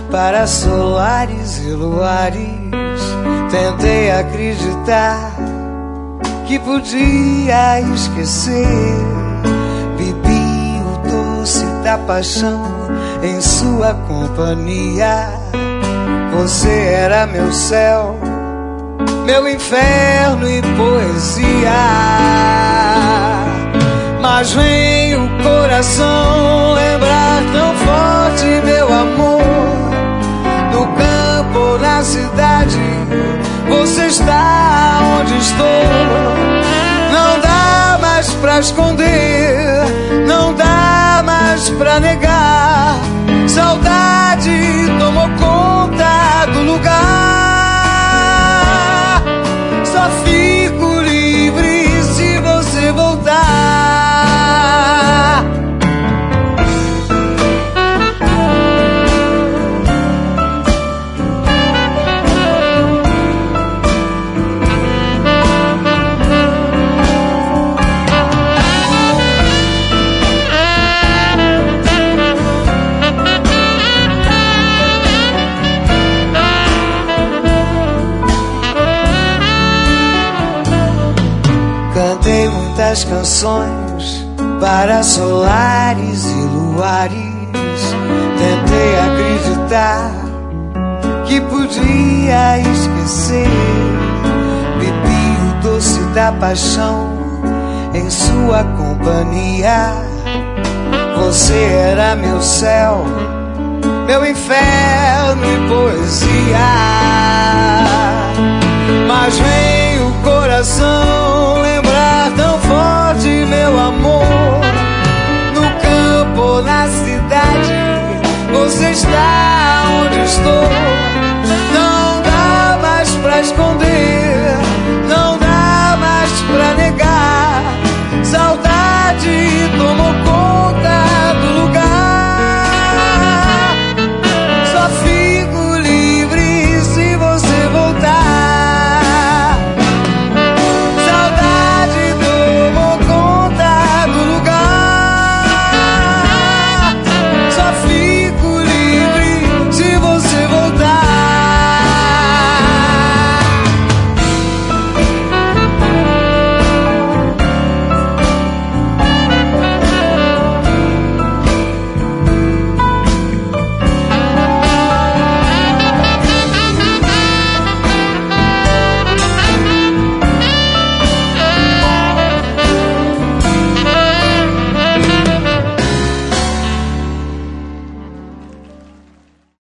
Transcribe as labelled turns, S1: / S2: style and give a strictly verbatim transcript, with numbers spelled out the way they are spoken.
S1: para solares e luares. Tentei acreditar que podia esquecer. Bebi o doce da paixão em sua companhia. Você era meu céu, meu inferno e poesia. Mas vem o coração lembrar tão forte meu amor. No campo ou na cidade, você está onde estou. Não dá mais pra esconder, não dá mais pra negar. Saudade tomou conta do lugar. Só fico livre se você voltar. Cantei muitas canções para solares e luares. Tentei acreditar que podia esquecer. Bebi o doce da paixão em sua companhia. Você era meu céu, meu inferno e poesia. Mas vem o coração lembrar